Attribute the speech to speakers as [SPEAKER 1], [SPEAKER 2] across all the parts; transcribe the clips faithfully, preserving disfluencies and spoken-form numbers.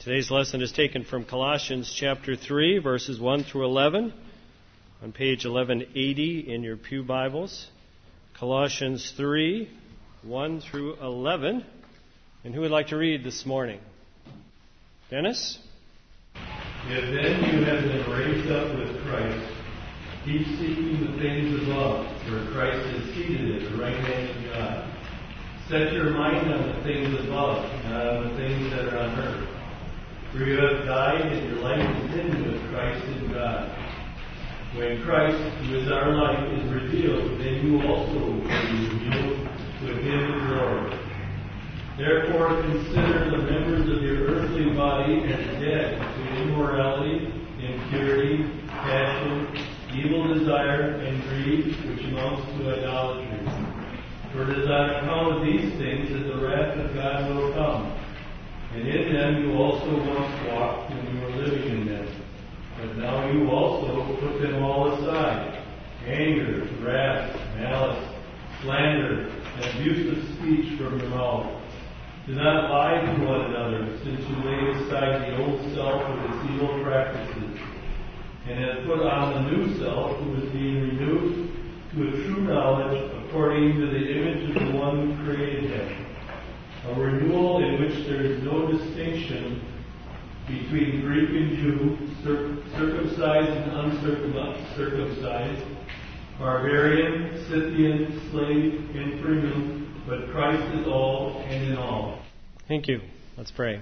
[SPEAKER 1] Today's lesson is taken from Colossians chapter three, verses one through eleven, on page eleven eighty in your pew Bibles. Colossians three, one through eleven. And who would like to read this morning? Dennis?
[SPEAKER 2] If then you have been raised up with Christ, keep seeking the things above, where Christ is seated at the right hand of God. Set your mind on the things above, not on the things that are on earth. For you have died, and your life is hidden with Christ in God. When Christ, who is our life, is revealed, then you also will be revealed with him in glory. Therefore, consider the members of your earthly body as dead to immorality, impurity, passion, evil desire, and greed, which amounts to idolatry. For it is on account of these things that the wrath of God will come. And in them you also once walked when you were living in them. But now you also put them all aside: anger, wrath, malice, slander, and abusive speech from your mouth. Do not lie to one another, since you laid aside the old self with its evil practices, and have put on the new self, who is being renewed to a true knowledge according to the image of the one who created him. A renewal in which there is no distinction between Greek and Jew, circumcised and uncircumcised, barbarian, Scythian, slave, and freeman, but Christ is all and in all.
[SPEAKER 1] Thank you. Let's pray.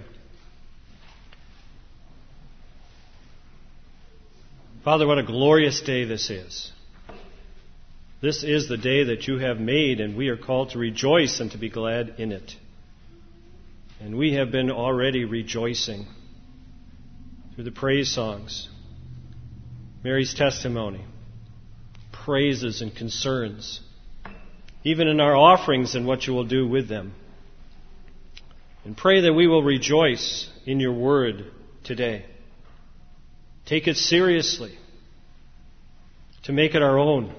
[SPEAKER 1] Father, what a glorious day this is. This is the day that you have made, and we are called to rejoice and to be glad in it. And we have been already rejoicing through the praise songs, Mary's testimony, praises and concerns, even in our offerings and what you will do with them. And pray that we will rejoice in your word today. Take it seriously, to make it our own,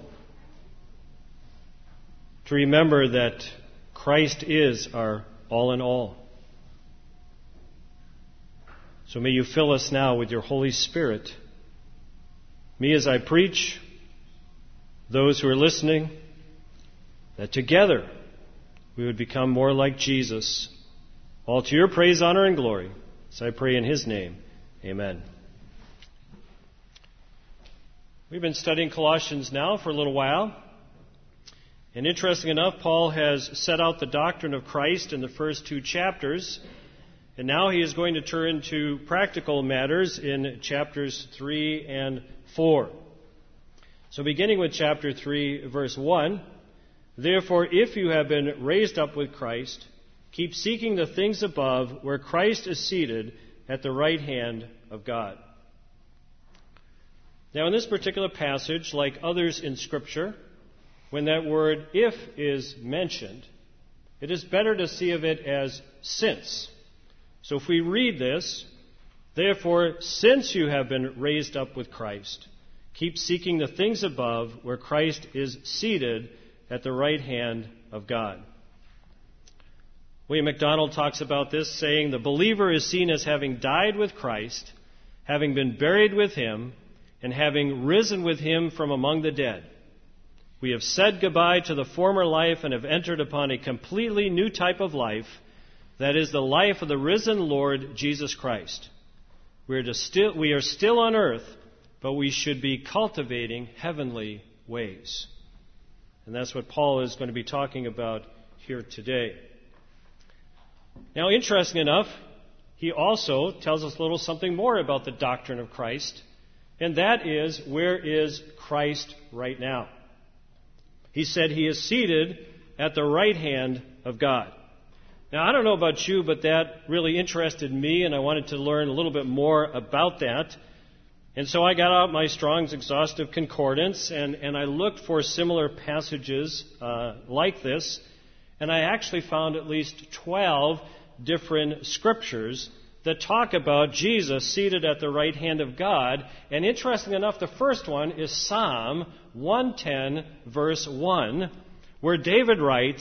[SPEAKER 1] to remember that Christ is our all in all. So may you fill us now with your Holy Spirit. Me as I preach, those who are listening, that together we would become more like Jesus. All to your praise, honor, and glory. So I pray in his name. Amen. We've been studying Colossians now for a little while. And interesting enough, Paul has set out the doctrine of Christ in the first two chapters. And now he is going to turn to practical matters in chapters three and four. So beginning with chapter three, verse one, therefore, if you have been raised up with Christ, keep seeking the things above, where Christ is seated at the right hand of God. Now, in this particular passage, like others in Scripture, when that word if is mentioned, it is better to see of it as since. So if we read this, therefore, since you have been raised up with Christ, keep seeking the things above, where Christ is seated at the right hand of God. William MacDonald talks about this, saying, the believer is seen as having died with Christ, having been buried with him, and having risen with him from among the dead. We have said goodbye to the former life and have entered upon a completely new type of life, that is the life of the risen Lord Jesus Christ. We are, still, we are still on earth, but we should be cultivating heavenly ways. And that's what Paul is going to be talking about here today. Now, interesting enough, he also tells us a little something more about the doctrine of Christ, and that is, where is Christ right now? He said he is seated at the right hand of God. Now, I don't know about you, but that really interested me, and I wanted to learn a little bit more about that. And so I got out my Strong's Exhaustive Concordance, and, and I looked for similar passages uh, like this, and I actually found at least twelve different scriptures that talk about Jesus seated at the right hand of God. And interesting enough, the first one is Psalm one ten, verse one, where David writes,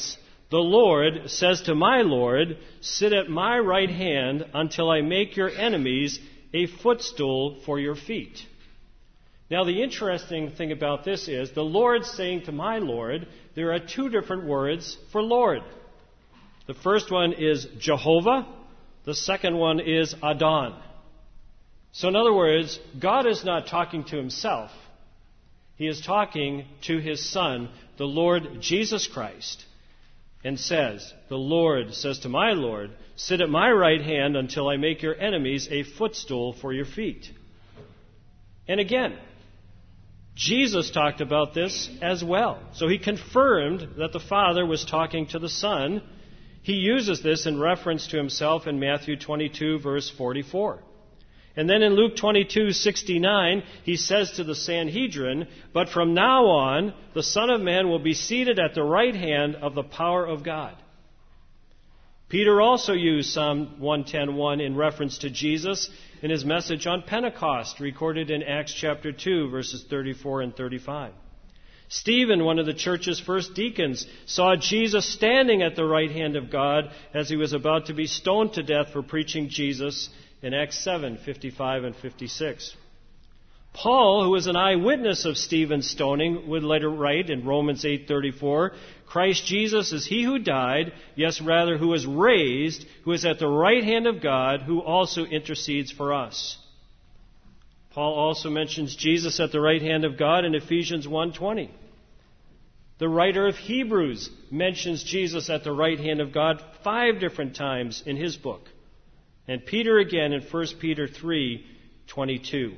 [SPEAKER 1] The Lord says to my Lord, sit at my right hand until I make your enemies a footstool for your feet. Now, the interesting thing about this is the Lord saying to my Lord, there are two different words for Lord. The first one is Jehovah. The second one is Adon. So in other words, God is not talking to himself. He is talking to his Son, the Lord Jesus Christ, and says, the Lord says to my Lord, sit at my right hand until I make your enemies a footstool for your feet. And again, Jesus talked about this as well. So he confirmed that the Father was talking to the Son. He uses this in reference to himself in Matthew twenty-two, verse forty-four. And then in Luke twenty-two sixty-nine, he says to the Sanhedrin, but from now on, the Son of Man will be seated at the right hand of the power of God. Peter also used Psalm one ten one in reference to Jesus in his message on Pentecost, recorded in Acts chapter two, verses thirty-four and thirty-five. Stephen, one of the church's first deacons, saw Jesus standing at the right hand of God as he was about to be stoned to death for preaching Jesus in Acts seven fifty-five and fifty-six. Paul, who was an eyewitness of Stephen's stoning, would later write in Romans eight thirty-four, Christ Jesus is he who died, yes, rather, who was raised, who is at the right hand of God, who also intercedes for us. Paul also mentions Jesus at the right hand of God in Ephesians one twenty. The writer of Hebrews mentions Jesus at the right hand of God five different times in his book. And Peter again in First Peter three twenty-two.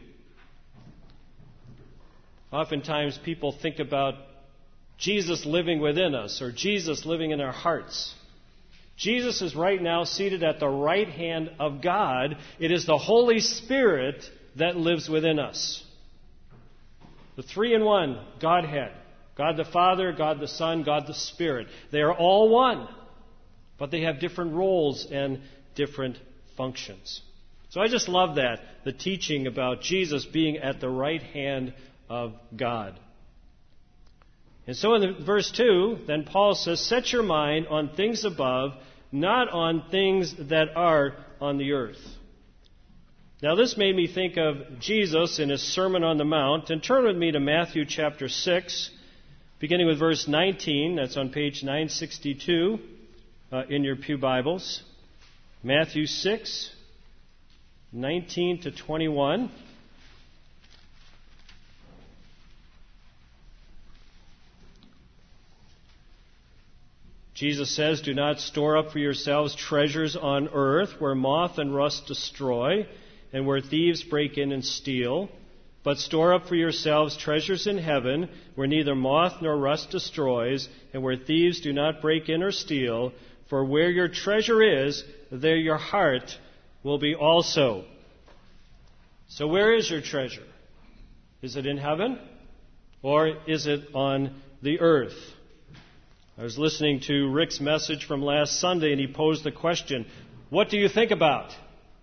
[SPEAKER 1] Oftentimes people think about Jesus living within us or Jesus living in our hearts. Jesus is right now seated at the right hand of God. It is the Holy Spirit that lives within us. The three in one Godhead. God the Father, God the Son, God the Spirit. They are all one, but they have different roles and different functions. So I just love that, the teaching about Jesus being at the right hand of God. And so in the, verse two, then Paul says, set your mind on things above, not on things that are on the earth. Now this made me think of Jesus in his Sermon on the Mount. And turn with me to Matthew chapter six, beginning with verse nineteen. That's on page nine sixty-two uh, in your pew Bibles. Matthew six, nineteen to twenty-one. Jesus says, do not store up for yourselves treasures on earth where moth and rust destroy and where thieves break in and steal, but store up for yourselves treasures in heaven where neither moth nor rust destroys and where thieves do not break in or steal. For where your treasure is, there your heart will be also. So where is your treasure? Is it in heaven or is it on the earth? I was listening to Rick's message from last Sunday, and he posed the question, what do you think about?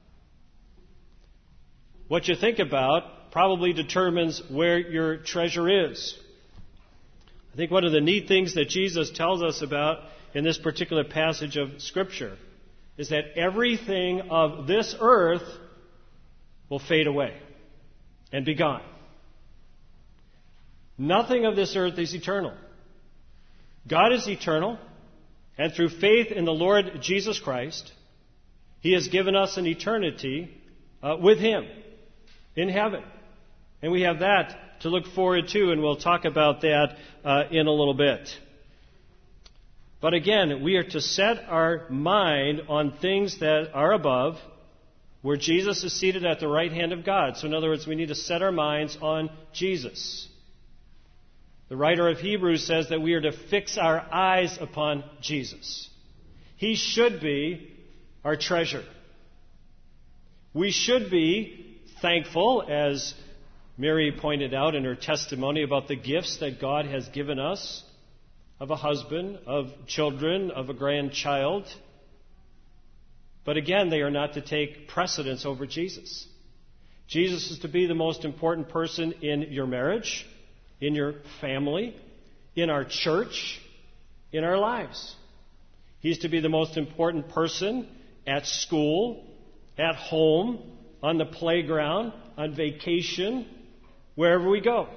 [SPEAKER 1] What you think about probably determines where your treasure is. I think one of the neat things that Jesus tells us about in this particular passage of Scripture is that everything of this earth will fade away and be gone. Nothing of this earth is eternal. God is eternal, and through faith in the Lord Jesus Christ, He has given us an eternity uh, with Him in heaven. And we have that to look forward to, and we'll talk about that uh, in a little bit. But again, we are to set our mind on things that are above, where Jesus is seated at the right hand of God. So in other words, we need to set our minds on Jesus. The writer of Hebrews says that we are to fix our eyes upon Jesus. He should be our treasure. We should be thankful, as Mary pointed out in her testimony, about the gifts that God has given us, of a husband, of children, of a grandchild. But again, they are not to take precedence over Jesus. Jesus is to be the most important person in your marriage, in your family, in our church, in our lives. He's to be the most important person at school, at home, on the playground, on vacation, wherever we go.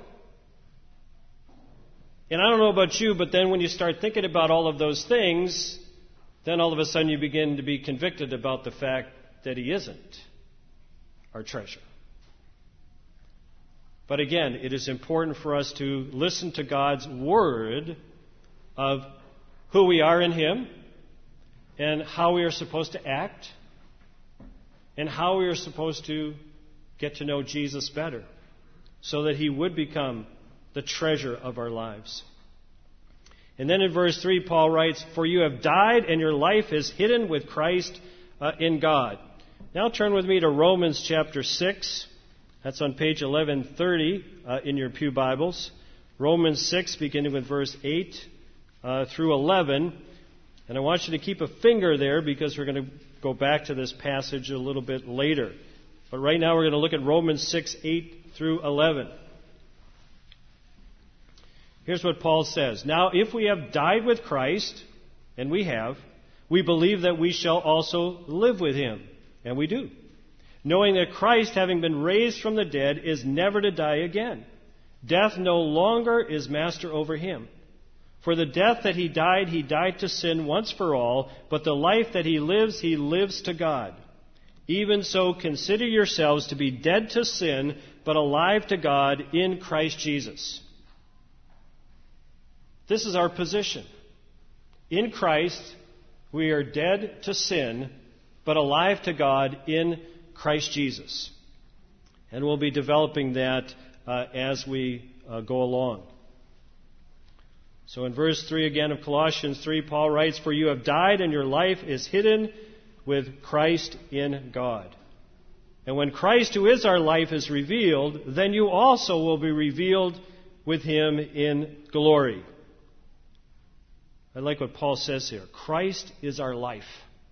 [SPEAKER 1] And I don't know about you, but then when you start thinking about all of those things, then all of a sudden you begin to be convicted about the fact that He isn't our treasure. But again, it is important for us to listen to God's Word of who we are in Him and how we are supposed to act and how we are supposed to get to know Jesus better so that He would become the treasure of our lives. And then in verse three, Paul writes, "For you have died, and your life is hidden with Christ uh, in God." Now turn with me to Romans chapter six. That's on page eleven thirty uh, in your pew Bibles. Romans six, beginning with verse eight uh, through eleven. And I want you to keep a finger there because we're going to go back to this passage a little bit later. But right now we're going to look at Romans six, eight through eleven. Here's what Paul says. "Now, if we have died with Christ, and we have, we believe that we shall also live with Him. And we do. Knowing that Christ, having been raised from the dead, is never to die again. Death no longer is master over Him. For the death that He died, He died to sin once for all, but the life that He lives, He lives to God. Even so, consider yourselves to be dead to sin, but alive to God in Christ Jesus." This is our position. In Christ, we are dead to sin, but alive to God in Christ Jesus. And we'll be developing that uh, as we uh, go along. So in verse three again of Colossians three, Paul writes, "For you have died, and your life is hidden with Christ in God. And when Christ, who is our life, is revealed, then you also will be revealed with Him in glory." I like what Paul says here. Christ is our life.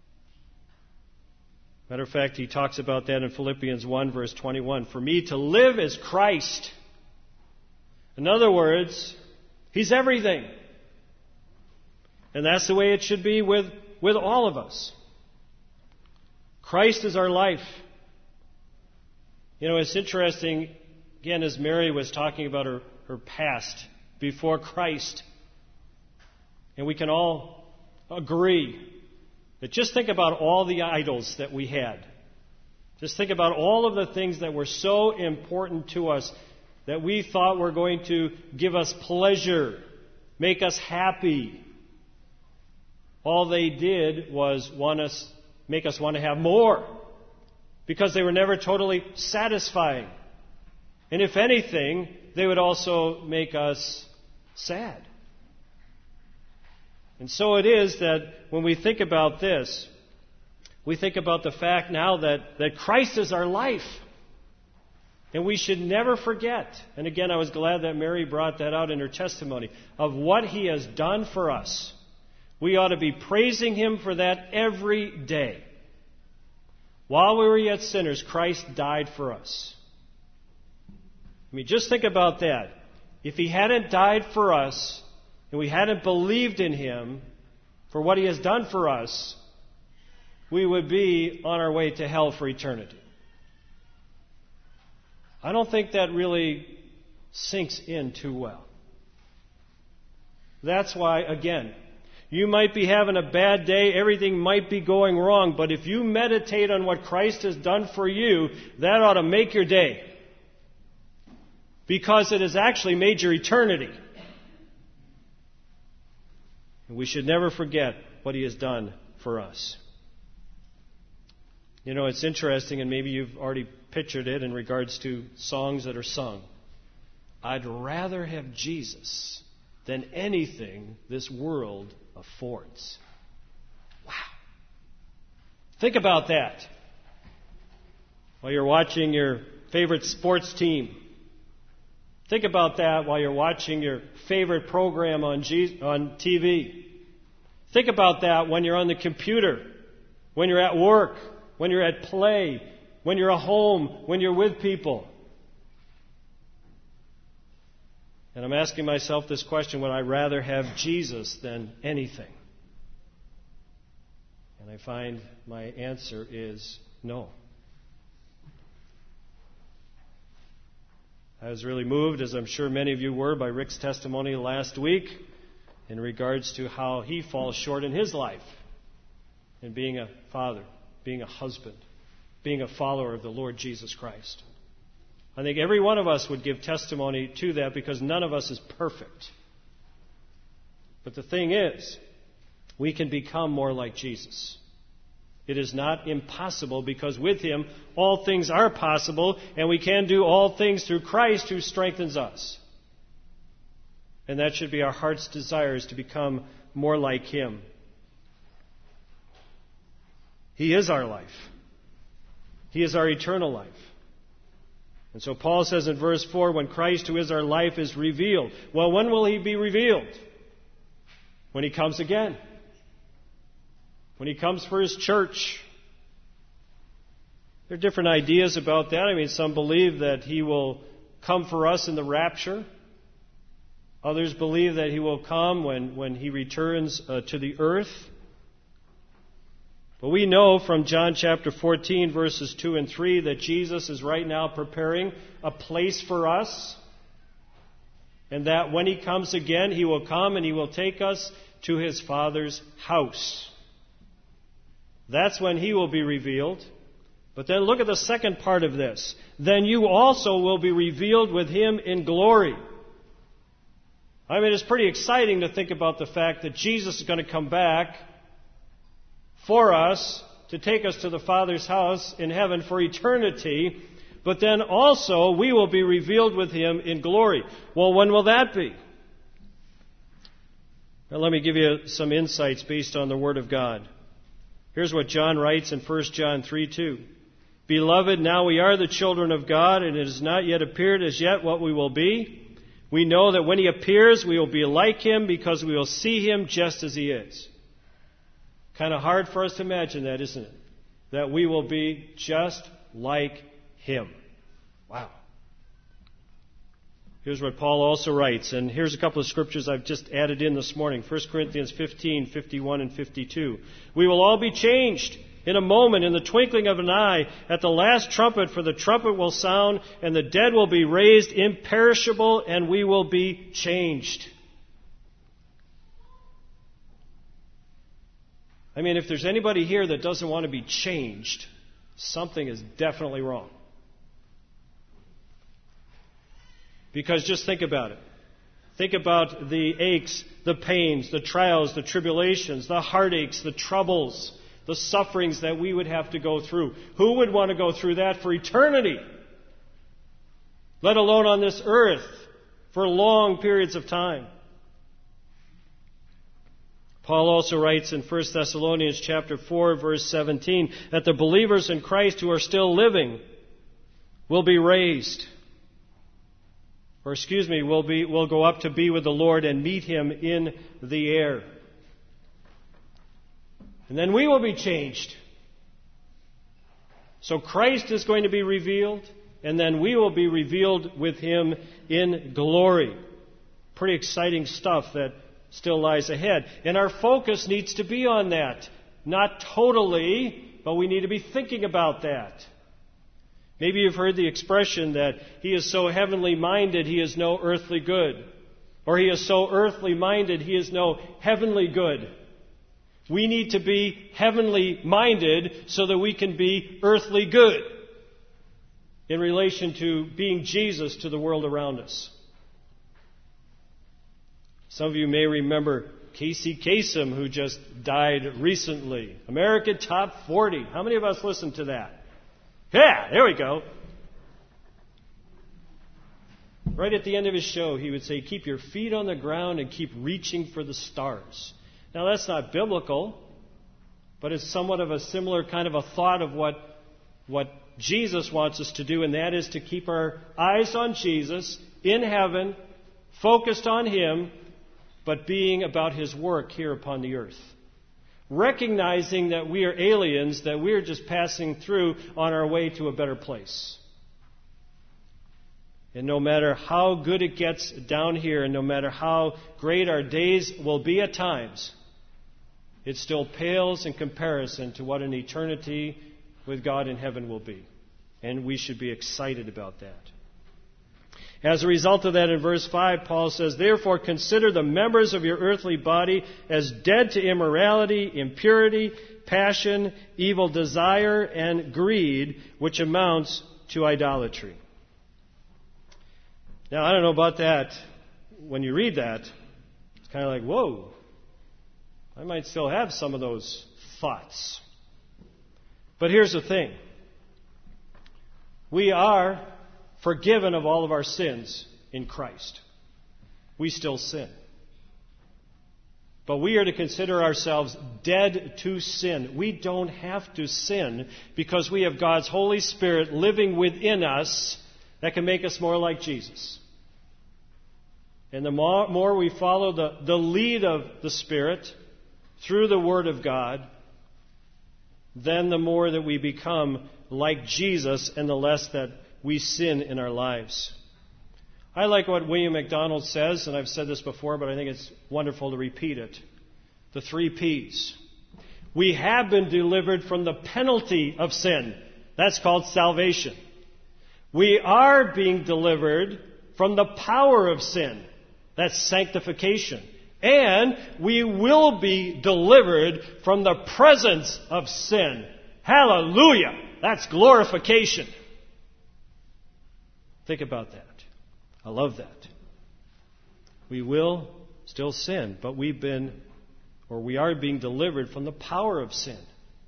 [SPEAKER 1] Matter of fact, he talks about that in Philippians one, verse twenty-one. "For me to live is Christ." In other words, He's everything. And that's the way it should be with, with all of us. Christ is our life. You know, it's interesting, again, as Mary was talking about her, her past before Christ. And we can all agree that just think about all the idols that we had. Just think about all of the things that were so important to us that we thought were going to give us pleasure, make us happy. All they did was want us, make us want to have more because they were never totally satisfying. And if anything, they would also make us sad. And so it is that when we think about this, we think about the fact now that, that Christ is our life. And we should never forget, and again, I was glad that Mary brought that out in her testimony, of what He has done for us. We ought to be praising Him for that every day. While we were yet sinners, Christ died for us. I mean, just think about that. If He hadn't died for us, and we hadn't believed in Him for what He has done for us, we would be on our way to hell for eternity. I don't think that really sinks in too well. That's why, again, you might be having a bad day, everything might be going wrong, but if you meditate on what Christ has done for you, that ought to make your day. Because it has actually made your eternity. And we should never forget what He has done for us. You know, it's interesting, and maybe you've already pictured it in regards to songs that are sung. I'd rather have Jesus than anything this world affords. Wow. Think about that. While you're watching your favorite sports team. Think about that while you're watching your favorite program on G- on T V. Think about that when you're on the computer, when you're at work, when you're at play, when you're at home, when you're with people. And I'm asking myself this question, would I rather have Jesus than anything? And I find my answer is no. I was really moved, as I'm sure many of you were, by Rick's testimony last week in regards to how he falls short in his life in being a father, being a husband, being a follower of the Lord Jesus Christ. I think every one of us would give testimony to that because none of us is perfect. But the thing is, we can become more like Jesus. It is not impossible because with Him all things are possible, and we can do all things through Christ who strengthens us. And that should be our heart's desire, is to become more like Him. He is our life. He is our eternal life. And so Paul says in verse four, when Christ, who is our life, is revealed. Well, when will He be revealed? When He comes again. When He comes for His church. There are different ideas about that. I mean, some believe that He will come for us in the rapture. Others believe that He will come when, when He returns uh, to the earth. But we know from John chapter fourteen, verses two and three, that Jesus is right now preparing a place for us. And that when He comes again, He will come and He will take us to His Father's house. That's when He will be revealed. But then look at the second part of this. Then you also will be revealed with Him in glory. I mean, it's pretty exciting to think about the fact that Jesus is going to come back for us to take us to the Father's house in heaven for eternity. But then also we will be revealed with Him in glory. Well, when will that be? Now, let me give you some insights based on the Word of God. Here's what John writes in First John three two. Beloved, now we are the children of God, and it has not yet appeared as yet what we will be. We know that when He appears, we will be like Him because we will see Him just as He is. Kind of hard for us to imagine that, isn't it? That we will be just like Him. Wow. Here's what Paul also writes, and here's a couple of scriptures I've just added in this morning. First Corinthians fifteen, fifty-one and fifty-two. We will all be changed in a moment, in the twinkling of an eye, at the last trumpet, for the trumpet will sound, and the dead will be raised imperishable, and we will be changed. I mean, if there's anybody here that doesn't want to be changed, something is definitely wrong. Because just think about it. Think about the aches, the pains, the trials, the tribulations, the heartaches, the troubles, the sufferings that we would have to go through. Who would want to go through that for eternity? Let alone on this earth for long periods of time. Paul also writes in First Thessalonians chapter four, verse seventeen, that the believers in Christ who are still living will be raised. Or excuse me, will be will go up to be with the Lord and meet Him in the air. And then we will be changed. So Christ is going to be revealed, and then we will be revealed with Him in glory. Pretty exciting stuff that still lies ahead. And our focus needs to be on that. Not totally, but we need to be thinking about that. Maybe you've heard the expression that he is so heavenly minded, he is no earthly good. Or he is so earthly minded, he is no heavenly good. We need to be heavenly minded so that we can be earthly good in relation to being Jesus to the world around us. Some of you may remember Casey Kasem, who just died recently. American Top forty. How many of us listened to that? Yeah, there we go. Right at the end of his show, he would say, keep your feet on the ground and keep reaching for the stars. Now, that's not biblical, but it's somewhat of a similar kind of a thought of what, what Jesus wants us to do, and that is to keep our eyes on Jesus in heaven, focused on Him, but being about His work here upon the earth. Recognizing that we are aliens, that we are just passing through on our way to a better place. And no matter how good it gets down here, and no matter how great our days will be at times, it still pales in comparison to what an eternity with God in heaven will be. And we should be excited about that. As a result of that, in verse five, Paul says, "Therefore consider the members of your earthly body as dead to immorality, impurity, passion, evil desire, and greed, which amounts to idolatry." Now, I don't know about that. When you read that, it's kind of like, whoa, I might still have some of those thoughts. But here's the thing. We are forgiven of all of our sins in Christ. We still sin. But we are to consider ourselves dead to sin. We don't have to sin because we have God's Holy Spirit living within us that can make us more like Jesus. And the more, more we follow the, the lead of the Spirit through the Word of God, then the more that we become like Jesus and the less that we sin in our lives. I like what William MacDonald says, and I've said this before, but I think it's wonderful to repeat it. The three P's. We have been delivered from the penalty of sin. That's called salvation. We are being delivered from the power of sin. That's sanctification. And we will be delivered from the presence of sin. Hallelujah! That's glorification. Think about that. I love that. We will still sin, but we've been, or we are being delivered from the power of sin.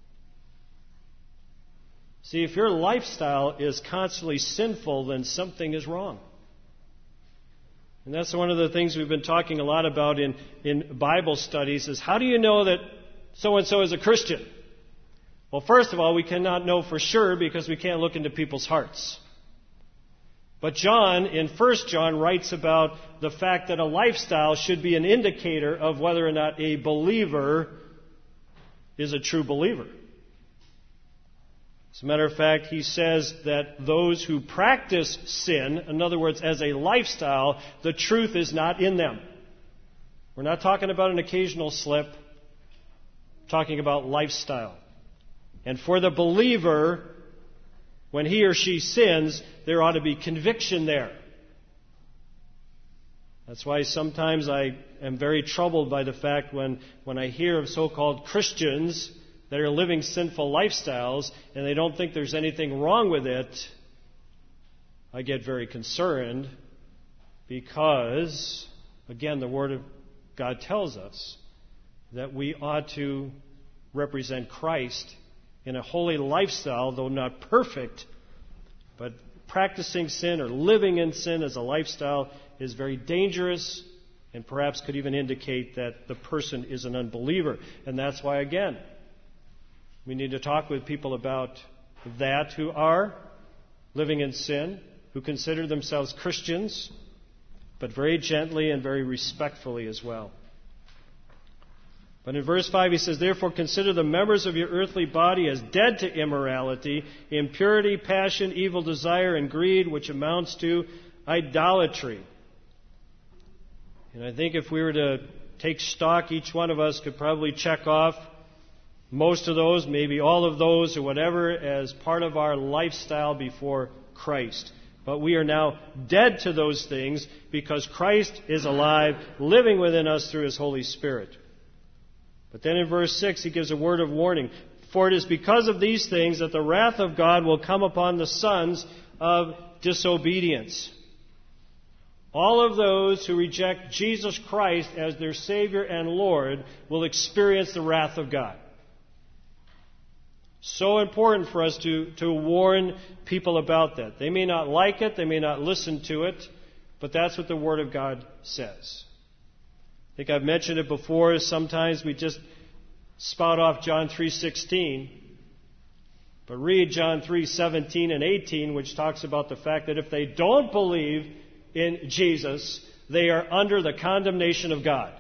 [SPEAKER 1] See, if your lifestyle is constantly sinful, then something is wrong. And that's one of the things we've been talking a lot about in, in Bible studies is how do you know that so-and-so is a Christian? Well, first of all, we cannot know for sure because we can't look into people's hearts. But John, in First John, writes about the fact that a lifestyle should be an indicator of whether or not a believer is a true believer. As a matter of fact, he says that those who practice sin, in other words, as a lifestyle, the truth is not in them. We're not talking about an occasional slip. We're talking about lifestyle. And for the believer, when he or she sins, there ought to be conviction there. That's why sometimes I am very troubled by the fact when, when I hear of so-called Christians that are living sinful lifestyles and they don't think there's anything wrong with it, I get very concerned because, again, the Word of God tells us that we ought to represent Christ in a holy lifestyle, though not perfect, but practicing sin or living in sin as a lifestyle is very dangerous and perhaps could even indicate that the person is an unbeliever. And that's why, again, we need to talk with people about that who are living in sin, who consider themselves Christians, but very gently and very respectfully as well. But in verse five he says, "Therefore consider the members of your earthly body as dead to immorality, impurity, passion, evil desire, and greed, which amounts to idolatry." And I think if we were to take stock, each one of us could probably check off most of those, maybe all of those, or whatever, as part of our lifestyle before Christ. But we are now dead to those things because Christ is alive, living within us through His Holy Spirit. But then in verse six, he gives a word of warning. "For it is because of these things that the wrath of God will come upon the sons of disobedience." All of those who reject Jesus Christ as their Savior and Lord will experience the wrath of God. So important for us to, to warn people about that. They may not like it, they may not listen to it, but that's what the Word of God says. I think I've mentioned it before. Sometimes we just spout off John three sixteen. But read John three seventeen and eighteen, which talks about the fact that if they don't believe in Jesus, they are under the condemnation of God.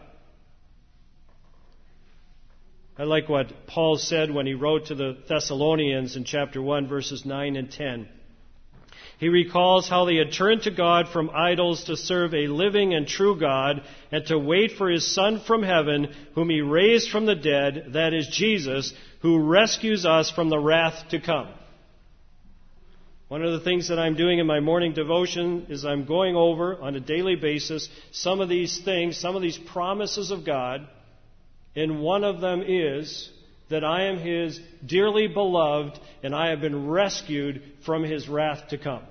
[SPEAKER 1] I like what Paul said when he wrote to the Thessalonians in chapter one, verses nine and ten. He recalls how they had turned to God from idols to serve a living and true God and to wait for His Son from heaven, whom He raised from the dead, that is Jesus, who rescues us from the wrath to come. One of the things that I'm doing in my morning devotion is I'm going over on a daily basis some of these things, some of these promises of God, and one of them is that I am His dearly beloved and I have been rescued from His wrath to come.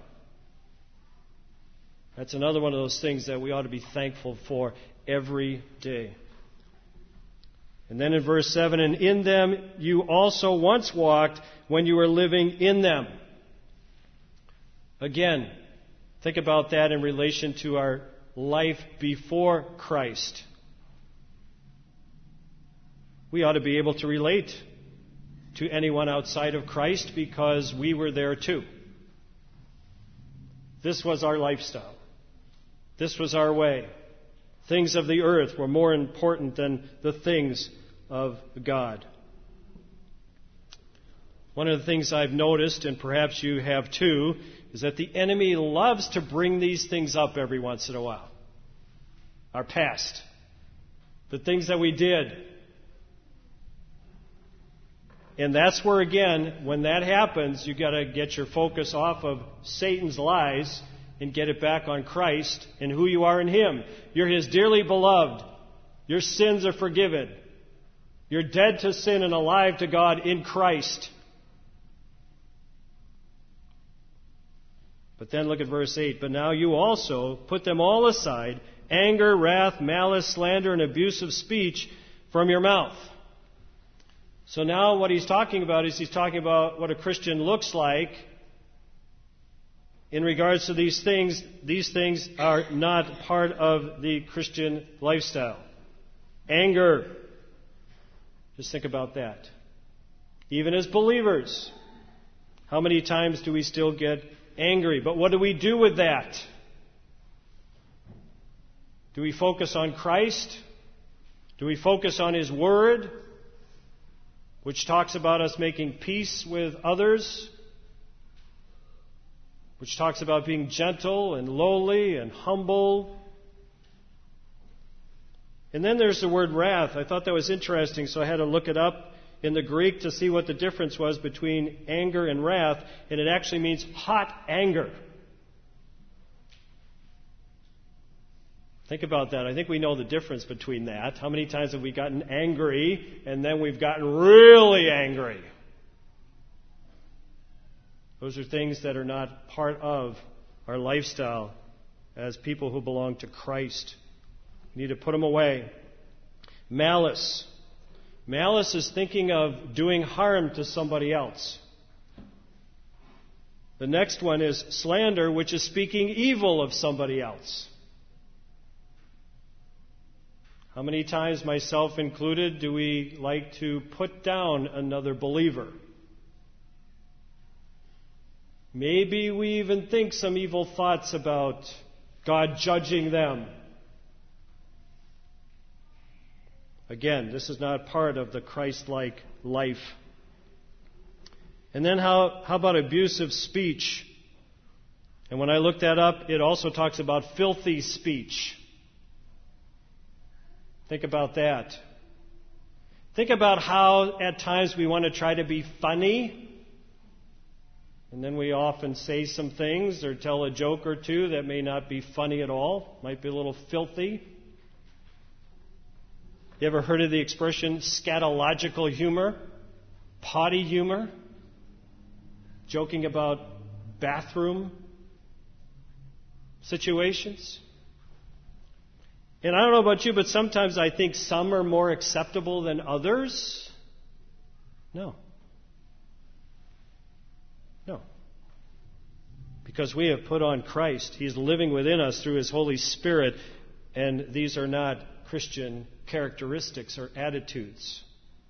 [SPEAKER 1] That's another one of those things that we ought to be thankful for every day. And then in verse seven, and in them you also once walked when you were living in them. Again, think about that in relation to our life before Christ. We ought to be able to relate to anyone outside of Christ because we were there too. This was our lifestyle. This was our way. Things of the earth were more important than the things of God. One of the things I've noticed, and perhaps you have too, is that the enemy loves to bring these things up every once in a while. Our past. The things that we did. And that's where, again, when that happens, you've got to get your focus off of Satan's lies and get it back on Christ and who you are in Him. You're His dearly beloved. Your sins are forgiven. You're dead to sin and alive to God in Christ. But then look at verse eight. But now you also put them all aside, anger, wrath, malice, slander, and abusive speech from your mouth. So now what he's talking about is he's talking about what a Christian looks like. In regards to these things, these things are not part of the Christian lifestyle. Anger. Just think about that. Even as believers, how many times do we still get angry? But what do we do with that? Do we focus on Christ? Do we focus on His Word, which talks about us making peace with others, which talks about being gentle and lowly and humble? And then there's the word wrath. I thought that was interesting, so I had to look it up in the Greek to see what the difference was between anger and wrath, and it actually means hot anger. Think about that. I think we know the difference between that. How many times have we gotten angry and then we've gotten really angry? Those are things that are not part of our lifestyle as people who belong to Christ. We need to put them away. Malice. Malice is thinking of doing harm to somebody else. The next one is slander, which is speaking evil of somebody else. How many times, myself included, do we like to put down another believer? Maybe we even think some evil thoughts about God judging them. Again, this is not part of the Christ-like life. And then how, how about abusive speech? And when I looked that up, it also talks about filthy speech. Think about that. Think about how at times we want to try to be funny. And then we often say some things or tell a joke or two that may not be funny at all. Might be a little filthy. You ever heard of the expression scatological humor? Potty humor? Joking about bathroom situations? And I don't know about you, but sometimes I think some are more acceptable than others. No. No. Because we have put on Christ. He's living within us through His Holy Spirit, and these are not Christian characteristics or attitudes.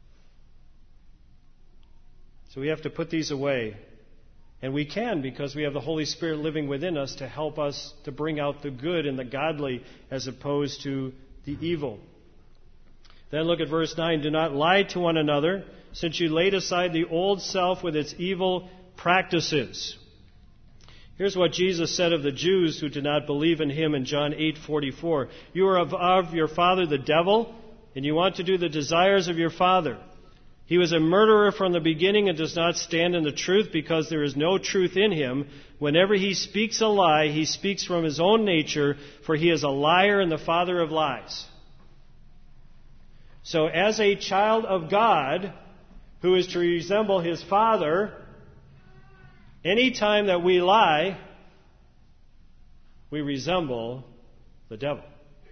[SPEAKER 1] So we have to put these away. And we can, because we have the Holy Spirit living within us to help us to bring out the good and the godly as opposed to the evil. Then look at verse nine. Do not lie to one another, since you laid aside the old self with its evil practices. Here's what Jesus said of the Jews who did not believe in him in John eight forty-four. You are of, of your father the devil, and you want to do the desires of your father. He was a murderer from the beginning and does not stand in the truth because there is no truth in him. Whenever he speaks a lie, he speaks from his own nature, for he is a liar and the father of lies. So as a child of God who is to resemble his father, any time that we lie, we resemble the devil.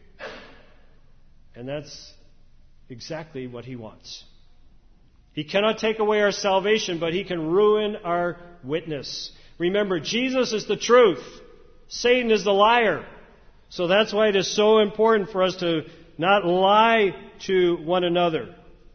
[SPEAKER 1] And that's exactly what he wants. He cannot take away our salvation, but he can ruin our witness. Remember, Jesus is the truth. Satan is the liar. So that's why it is so important for us to not lie to one another.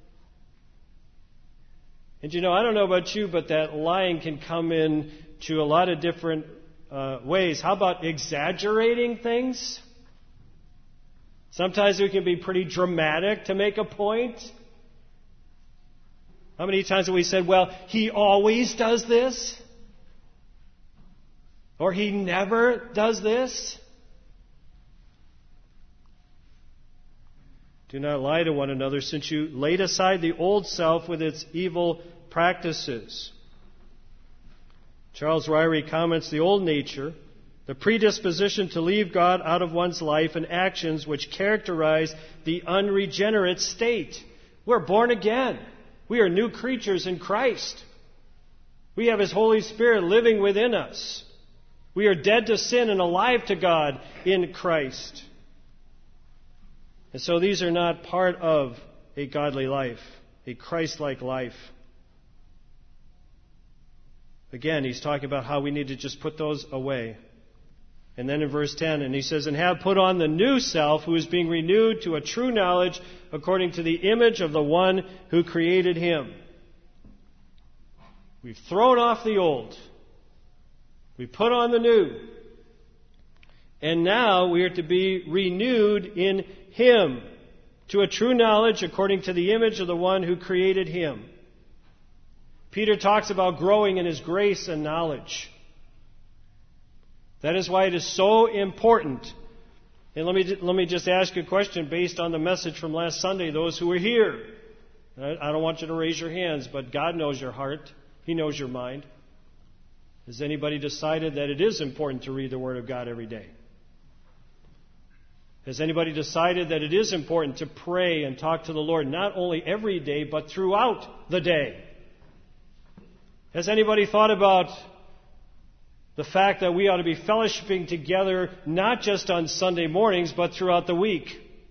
[SPEAKER 1] And you know, I don't know about you, but that lying can come in to a lot of different uh, ways. How about exaggerating things? Sometimes we can be pretty dramatic to make a point. How many times have we said, well, he always does this? Or he never does this? Do not lie to one another, since you laid aside the old self with its evil practices. Charles Ryrie comments, the old nature, the predisposition to leave God out of one's life and actions which characterize the unregenerate state. We're born again. We are new creatures in Christ. We have His Holy Spirit living within us. We are dead to sin and alive to God in Christ. And so these are not part of a godly life, a Christ-like life. Again, he's talking about how we need to just put those away. And then in verse ten, and he says, and have put on the new self, who is being renewed to a true knowledge according to the image of the one who created him. We've thrown off the old. We put on the new. And now we are to be renewed in him to a true knowledge according to the image of the one who created him. Peter talks about growing in his grace and knowledge. That is why it is so important. And let me, let me just ask you a question based on the message from last Sunday, those who were here. I don't want you to raise your hands, but God knows your heart. He knows your mind. Has anybody decided that it is important to read the Word of God every day? Has anybody decided that it is important to pray and talk to the Lord not only every day, but throughout the day? Has anybody thought about the fact that we ought to be fellowshipping together not just on Sunday mornings, but throughout the week?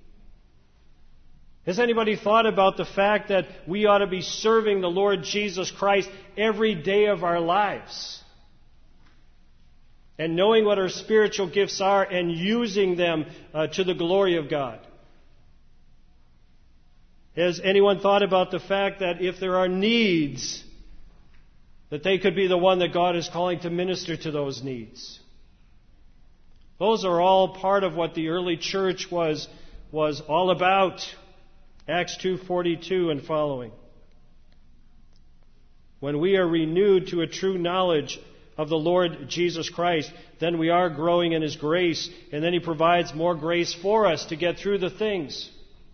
[SPEAKER 1] Has anybody thought about the fact that we ought to be serving the Lord Jesus Christ every day of our lives? And knowing what our spiritual gifts are and using them uh, to the glory of God. Has anyone thought about the fact that if there are needs, that they could be the one that God is calling to minister to those needs? Those are all part of what the early church was, was all about. Acts two forty-two and following. When we are renewed to a true knowledge of the Lord Jesus Christ, then we are growing in His grace, and then He provides more grace for us to get through the things.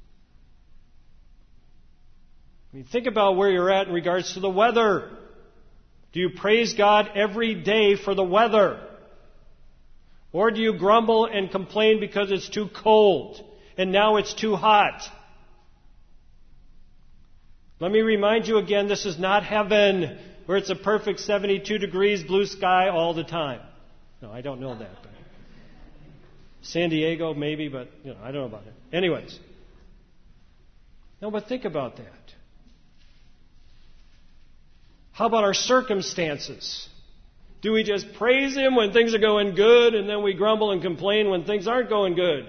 [SPEAKER 1] I mean, think about where you're at in regards to the weather. Do you praise God every day for the weather? Or do you grumble and complain because it's too cold and now it's too hot? Let me remind you again, this is not heaven where it's a perfect seventy-two degrees, blue sky all the time. No, I don't know that. But San Diego, maybe, but you know, I don't know about it. Anyways. No, but think about that. How about our circumstances? Do we just praise Him when things are going good, and then we grumble and complain when things aren't going good?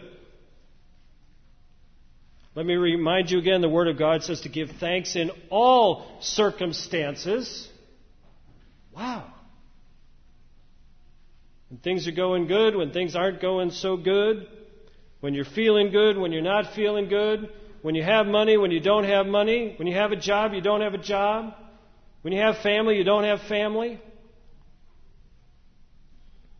[SPEAKER 1] Let me remind you again, the Word of God says to give thanks in all circumstances. Wow. When things are going good, when things aren't going so good, when you're feeling good, when you're not feeling good, when you have money, when you don't have money, when you have a job, you don't have a job, when you have family, you don't have family.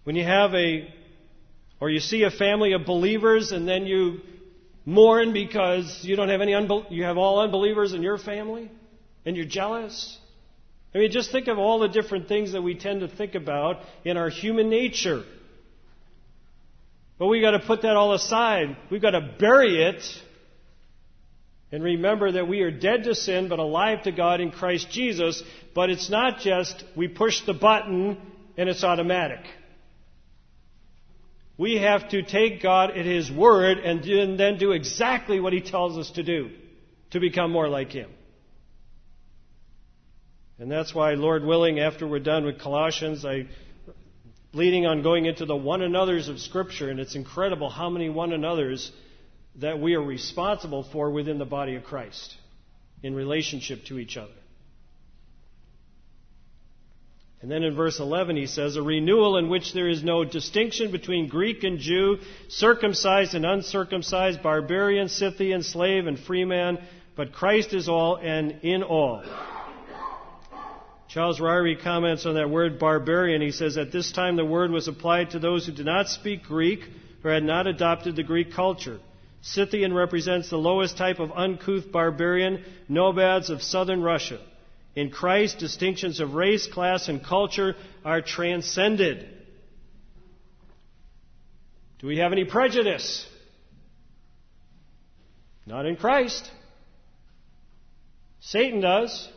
[SPEAKER 1] When you have a, or you see a family of believers and then you mourn because you don't have any, unbel- you have all unbelievers in your family and you're jealous. I mean, just think of all the different things that we tend to think about in our human nature. But we've got to put that all aside. We've got to bury it and remember that we are dead to sin but alive to God in Christ Jesus. But it's not just we push the button and it's automatic. We have to take God at His word and then do exactly what He tells us to do to become more like Him. And that's why, Lord willing, after we're done with Colossians, I leading on going into the one another's of Scripture, and it's incredible how many one another's that we are responsible for within the body of Christ in relationship to each other. And then in verse eleven he says, a renewal in which there is no distinction between Greek and Jew, circumcised and uncircumcised, barbarian, Scythian, slave and free man, but Christ is all and in all. Charles Ryrie comments on that word barbarian. He says, at this time the word was applied to those who did not speak Greek or had not adopted the Greek culture. Scythian represents the lowest type of uncouth barbarian, nomads of southern Russia. In Christ, distinctions of race, class, and culture are transcended. Do we have any prejudice? Not in Christ. Satan does.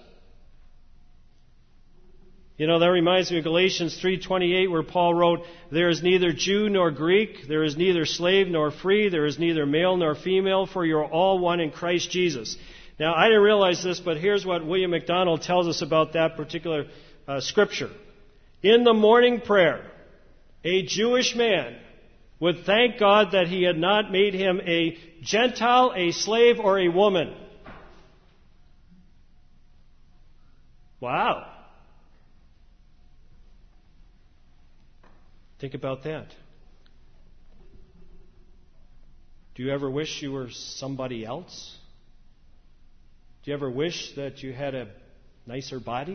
[SPEAKER 1] You know, that reminds me of Galatians three twenty-eight, where Paul wrote, there is neither Jew nor Greek, there is neither slave nor free, there is neither male nor female, for you are all one in Christ Jesus. Now, I didn't realize this, but here's what William MacDonald tells us about that particular uh, scripture. In the morning prayer, a Jewish man would thank God that He had not made him a Gentile, a slave, or a woman. Wow. Think about that. Do you ever wish you were somebody else? Do you ever wish that you had a nicer body?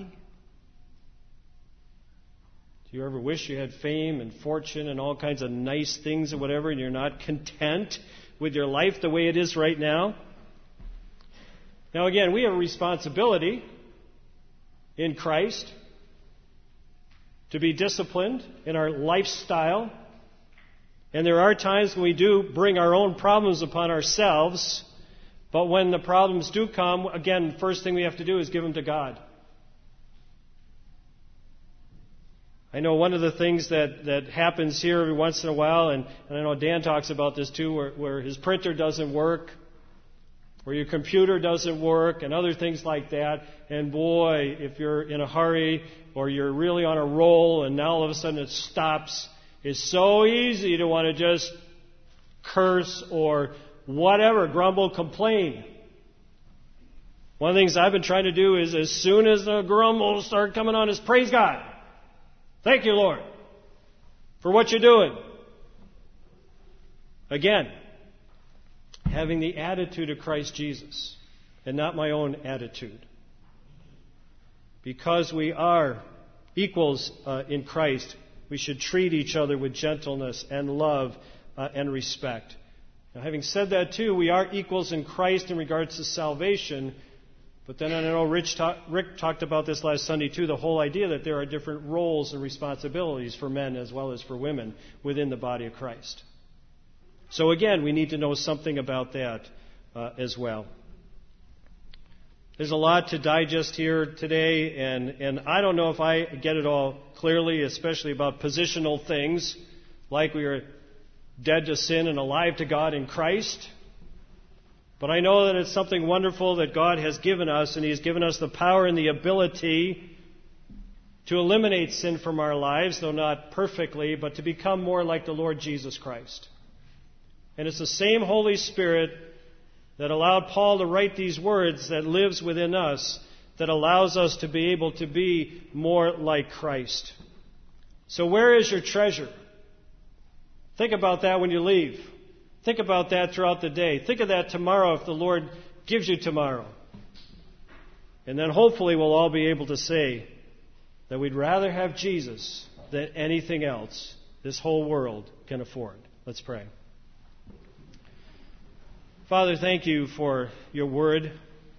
[SPEAKER 1] Do you ever wish you had fame and fortune and all kinds of nice things or whatever, and you're not content with your life the way it is right now? Now again, we have a responsibility in Christ to be disciplined in our lifestyle. And there are times when we do bring our own problems upon ourselves. But when the problems do come, again, the first thing we have to do is give them to God. I know one of the things that, that happens here every once in a while, and, and I know Dan talks about this too, where, where his printer doesn't work, or your computer doesn't work, and other things like that. And boy, if you're in a hurry, or you're really on a roll, and now all of a sudden it stops, it's so easy to want to just curse or whatever, grumble, complain. One of the things I've been trying to do is as soon as the grumbles start coming on is praise God. Thank you, Lord, for what you're doing. Again, having the attitude of Christ Jesus and not my own attitude. Because we are equals uh, in Christ, we should treat each other with gentleness and love uh, and respect. Now, having said that too, we are equals in Christ in regards to salvation. But then I know Rich talk, Rick talked about this last Sunday too, the whole idea that there are different roles and responsibilities for men as well as for women within the body of Christ. So again, we need to know something about that uh, as well. There's a lot to digest here today, and, and I don't know if I get it all clearly, especially about positional things, like we are dead to sin and alive to God in Christ. But I know that it's something wonderful that God has given us, and He has given us the power and the ability to eliminate sin from our lives, though not perfectly, but to become more like the Lord Jesus Christ. And it's the same Holy Spirit that allowed Paul to write these words that lives within us, that allows us to be able to be more like Christ. So where is your treasure? Think about that when you leave. Think about that throughout the day. Think of that tomorrow if the Lord gives you tomorrow. And then hopefully we'll all be able to say that we'd rather have Jesus than anything else this whole world can afford. Let's pray. Father, thank you for your word.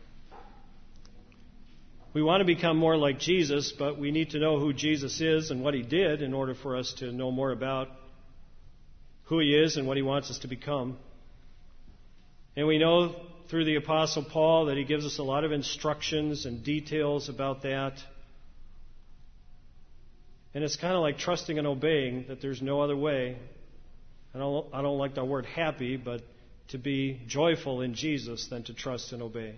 [SPEAKER 1] We want to become more like Jesus, but we need to know who Jesus is and what he did in order for us to know more about who he is and what he wants us to become. And we know through the Apostle Paul that he gives us a lot of instructions and details about that. And it's kind of like trusting and obeying, that there's no other way. I don't, I don't like the word happy, but to be joyful in Jesus than to trust and obey.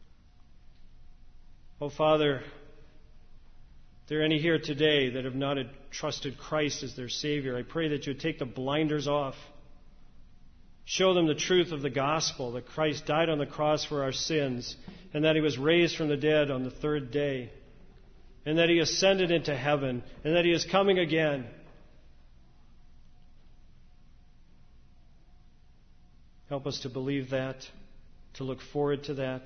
[SPEAKER 1] Oh, Father, if there are any here today that have not trusted Christ as their Savior, I pray that you would take the blinders off. Show them the truth of the gospel, that Christ died on the cross for our sins, and that he was raised from the dead on the third day, and that he ascended into heaven, and that he is coming again. Help us to believe that, to look forward to that.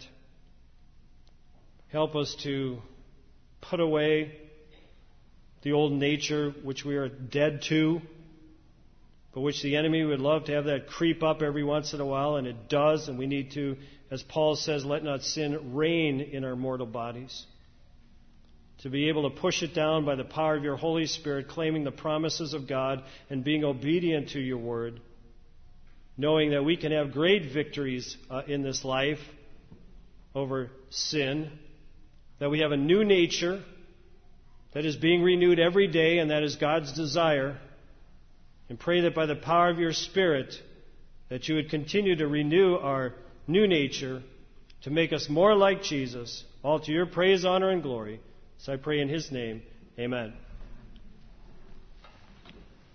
[SPEAKER 1] Help us to put away the old nature which we are dead to, but which the enemy would love to have that creep up every once in a while, and it does, and we need to, as Paul says, let not sin reign in our mortal bodies. To be able to push it down by the power of your Holy Spirit, claiming the promises of God and being obedient to your word, knowing that we can have great victories uh, in this life over sin, that we have a new nature that is being renewed every day, and that is God's desire. And pray that by the power of your Spirit, that you would continue to renew our new nature to make us more like Jesus, all to your praise, honor, and glory. So I pray in his name, amen.